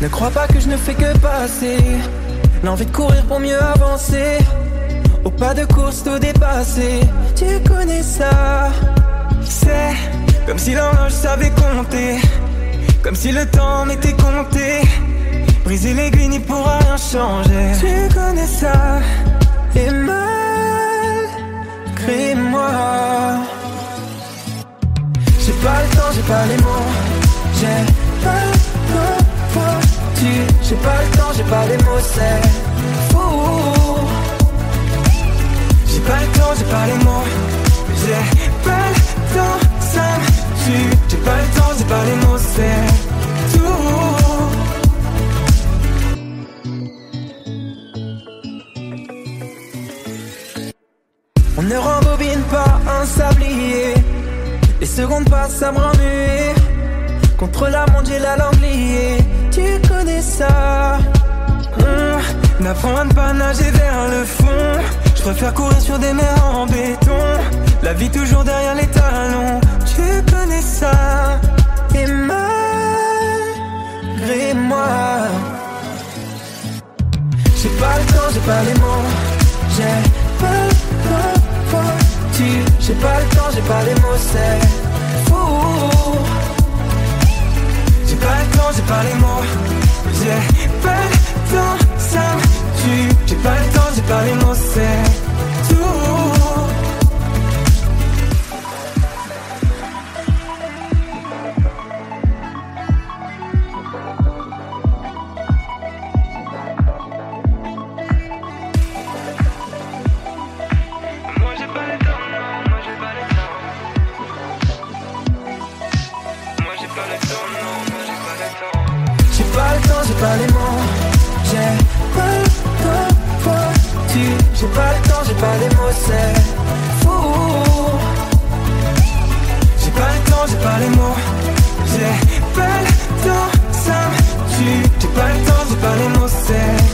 Ne crois pas que je ne fais que passer. L'envie de courir pour mieux avancer. Au pas de course tout dépasser. Tu connais ça. C'est comme si l'horloge savait compter. Comme si le temps m'était compté. Briser l'aiguille n'y pourra rien changer. Tu connais ça. Et malgré-moi, j'ai pas le temps, j'ai pas les mots. J'ai pas le temps, j'ai pas le temps, j'ai pas les mots, c'est fou. J'ai pas le temps, j'ai pas les mots. J'ai pas le temps, ça me tue. J'ai pas le temps, j'ai pas les mots, c'est tout. On ne rembobine pas un sablier. Les secondes passent à me rend muet. Contre la montre j'ai la langue liée. Tu connais ça. N'apprends à ne pas nager vers le fond. Je préfère courir sur des mers en béton. La vie toujours derrière les talons. Tu connais ça. Et malgré-moi, j'ai pas le temps, j'ai pas les mots. J'ai pas le temps. J'ai pas le temps, j'ai pas les mots, c'est fou. J'ai pas le temps, j'ai pas les mots. J'ai pas le temps, ça me tue. J'ai pas le temps, j'ai pas les mots, c'est tout. J'ai pas les mots, j'ai pas le temps, j'ai pas le temps, j'ai pas les mots, c'est fou. J'ai pas le temps, j'ai pas les mots, j'ai pas le temps, ça me tue. J'ai pas le temps, j'ai pas les mots, c'est